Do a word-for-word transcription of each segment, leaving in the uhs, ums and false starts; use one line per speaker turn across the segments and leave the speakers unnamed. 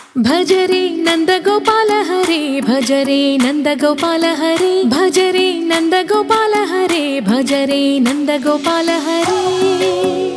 भज रे नंद गोपाल हरे भज रे नंद गोपाल हरे भज रे नंद गोपाल हरे भज रे नंद गोपाल हरे।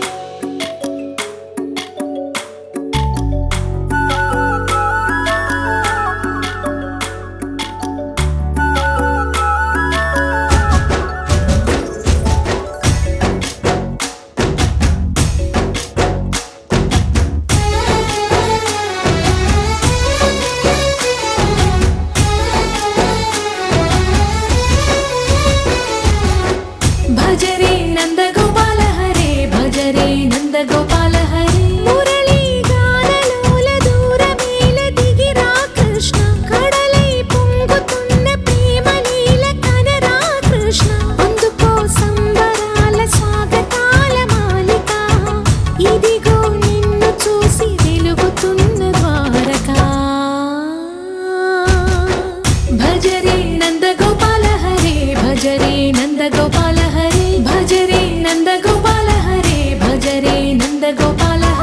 भज रे नंद गोपाल हरे भज रे नंद गोपाल हरे। मुरली गानलोल दूरमेल దిగిరా కృష్ణ కడలై పొంగుతున్న ప్రేమ నీల కనరా కృష్ణ అందుకో సంబరాల స్వాగతాల మాలిక ఇదిగో నిన్ను చూసి వెలుగుతున్న ద్వారకా। భజ రే నంద గోపాల హరే భజ రే నంద గోపాల हरे भज रे नंद गोपाल हरे भज रे नंद गोपाल हरे।